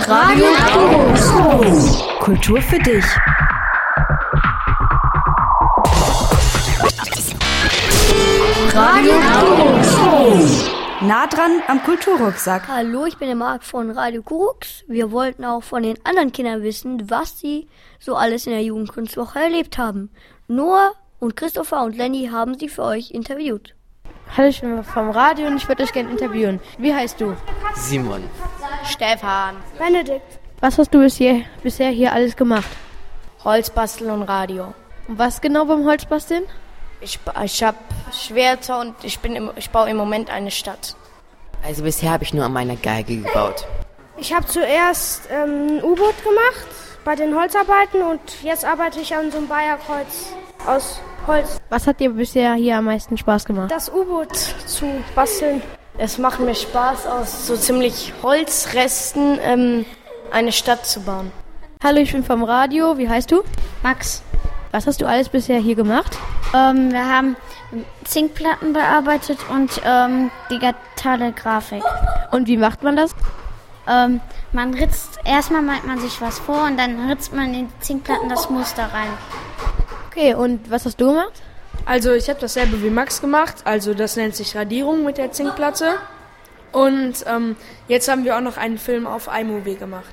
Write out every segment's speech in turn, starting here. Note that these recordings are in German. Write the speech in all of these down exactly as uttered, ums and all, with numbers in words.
Radio Kurucs. Kultur für dich. Radio Kurucs. Nah dran am Kulturrucksack. Hallo, ich bin der Marc von Radio Kurucs. Wir wollten auch von den anderen Kindern wissen, was sie so alles in der Jugendkunstwoche erlebt haben. Noah und Christopher und Lenny haben sie für euch interviewt. Hallo, ich bin vom Radio und ich würde euch gerne interviewen. Wie heißt du? Simon. Stefan. Benedikt. Was hast du bisher, bisher hier alles gemacht? Holzbasteln und Radio. Und was genau beim Holzbasteln? Ich, ich habe Schwerter und ich, bin im, ich baue im Moment eine Stadt. Also bisher habe ich nur an meiner Geige gebaut. Ich habe zuerst ähm, ein U-Boot gemacht bei den Holzarbeiten und jetzt arbeite ich an so einem Bayerkreuz aus Holz. Was hat dir bisher hier am meisten Spaß gemacht? Das U-Boot zu basteln. Es macht mir Spaß, aus so ziemlich Holzresten ähm, eine Stadt zu bauen. Hallo, ich bin vom Radio. Wie heißt du? Max. Was hast du alles bisher hier gemacht? Ähm, wir haben Zinkplatten bearbeitet und ähm, digitale Grafik. Und wie macht man das? Ähm, man ritzt, erstmal malt man sich was vor und dann ritzt man in die Zinkplatten das Muster rein. Okay, und was hast du gemacht? Also ich habe dasselbe wie Max gemacht, also das nennt sich Radierung mit der Zinkplatte. Und ähm, jetzt haben wir auch noch einen Film auf iMovie gemacht.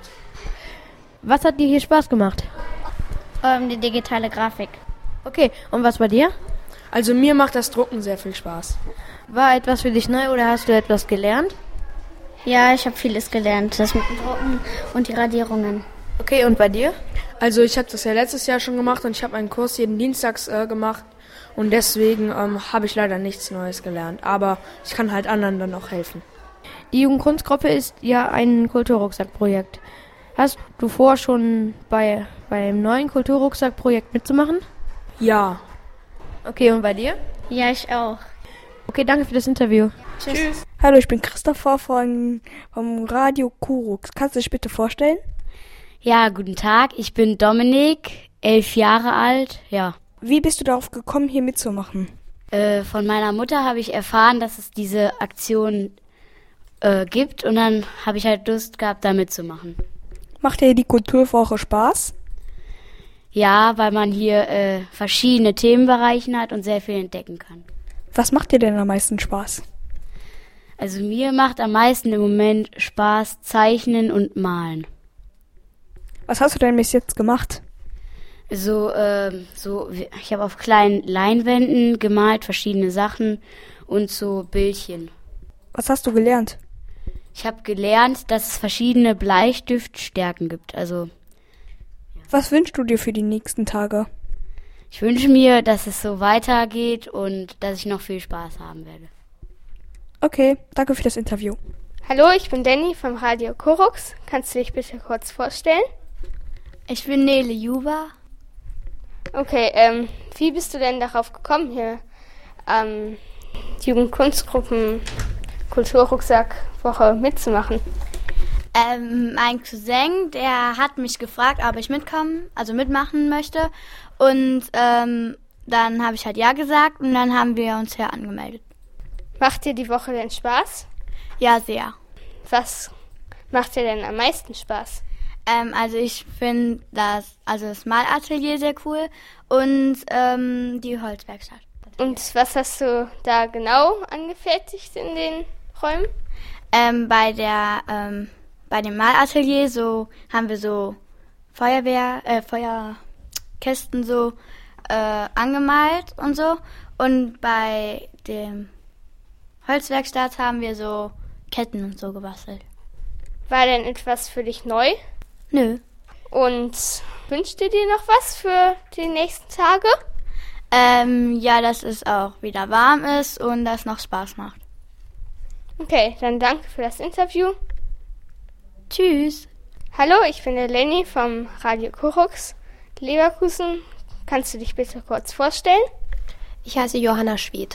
Was hat dir hier Spaß gemacht? Ähm, die digitale Grafik. Okay, und was bei dir? Also mir macht das Drucken sehr viel Spaß. War etwas für dich neu oder hast du etwas gelernt? Ja, ich habe vieles gelernt, das mit dem Drucken und die Radierungen. Okay, und bei dir? Also ich habe das ja letztes Jahr schon gemacht und ich habe einen Kurs jeden Dienstags äh, gemacht. Und deswegen ähm, habe ich leider nichts Neues gelernt. Aber ich kann halt anderen dann auch helfen. Die Jugendkunstgruppe ist ja ein Kulturrucksack-Projekt. Hast du vor, schon bei beim neuen Kulturrucksack-Projekt mitzumachen? Ja. Okay, und bei dir? Ja, ich auch. Okay, danke für das Interview. Tschüss. Tschüss. Hallo, ich bin Christopher von, vom Radio Kurucs. Kannst du dich bitte vorstellen? Ja, guten Tag. Ich bin Dominik, elf Jahre alt. Ja. Wie bist du darauf gekommen, hier mitzumachen? Äh, von meiner Mutter habe ich erfahren, dass es diese Aktion äh, gibt und dann habe ich halt Lust gehabt, da mitzumachen. Macht dir die Kulturwoche Spaß? Ja, weil man hier äh, verschiedene Themenbereiche hat und sehr viel entdecken kann. Was macht dir denn am meisten Spaß? Also mir macht am meisten im Moment Spaß Zeichnen und Malen. Was hast du denn bis jetzt gemacht? So, äh, so, ich habe auf kleinen Leinwänden gemalt, verschiedene Sachen und so Bildchen. Was hast du gelernt? Ich habe gelernt, dass es verschiedene Bleistiftstärken gibt. Also. Was wünschst du dir für die nächsten Tage? Ich wünsche mir, dass es so weitergeht und dass ich noch viel Spaß haben werde. Okay, danke für das Interview. Hallo, ich bin Danny vom Radio Kurucs. Kannst du dich bitte kurz vorstellen? Ich bin Nele Juba. Okay, ähm, wie bist du denn darauf gekommen, hier ähm, Jugendkunstgruppen Kulturrucksackwoche mitzumachen? Ähm, mein Cousin, der hat mich gefragt, ob ich mitkommen, also mitmachen möchte. Und ähm, dann habe ich halt ja gesagt und dann haben wir uns hier angemeldet. Macht dir die Woche denn Spaß? Ja, sehr. Was macht dir denn am meisten Spaß? Ähm, also ich finde das, also das Malatelier sehr cool und ähm, die Holzwerkstatt. Und was hast du da genau angefertigt in den Räumen? Ähm, bei der, ähm, bei dem Malatelier so haben wir so Feuerwehr, äh, Feuerkästen so äh, angemalt und so. Und bei dem Holzwerkstatt haben wir so Ketten und so gebastelt. War denn etwas für dich neu? Nö. Und wünschst du dir noch was für die nächsten Tage? Ähm, ja, dass es auch wieder warm ist und dass noch Spaß macht. Okay, dann danke für das Interview. Tschüss. Hallo, ich bin der Lenny vom Radio Kurucs Leverkusen. Kannst du dich bitte kurz vorstellen? Ich heiße Johanna Schwedt.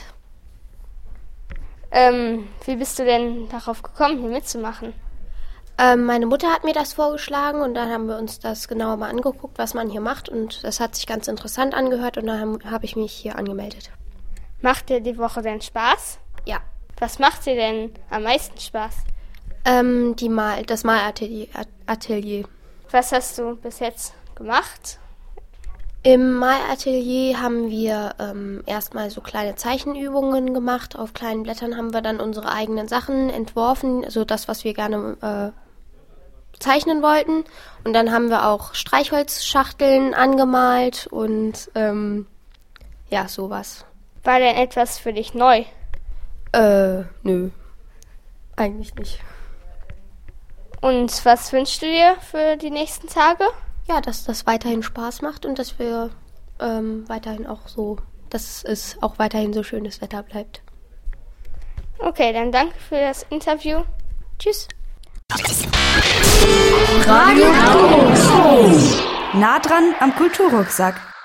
Ähm, wie bist du denn darauf gekommen, hier mitzumachen? Ähm, meine Mutter hat mir das vorgeschlagen und dann haben wir uns das genauer mal angeguckt, was man hier macht. Und das hat sich ganz interessant angehört und dann habe hab ich mich hier angemeldet. Macht dir die Woche denn Spaß? Ja. Was macht dir denn am meisten Spaß? Ähm, die Mal, das Malatelier. Atelier. Was hast du bis jetzt gemacht? Im Malatelier haben wir ähm, erstmal so kleine Zeichenübungen gemacht. Auf kleinen Blättern haben wir dann unsere eigenen Sachen entworfen, also das, was wir gerne äh, zeichnen wollten. Und dann haben wir auch Streichholzschachteln angemalt und ähm, ja, sowas. War denn etwas für dich neu? Äh, nö. Eigentlich nicht. Und was wünschst du dir für die nächsten Tage? Ja, dass das weiterhin Spaß macht und dass wir ähm, weiterhin auch so, dass es auch weiterhin so schönes Wetter bleibt. Okay, dann danke für das Interview. Tschüss. Radio Kuckuck. Nah dran am Kulturrucksack.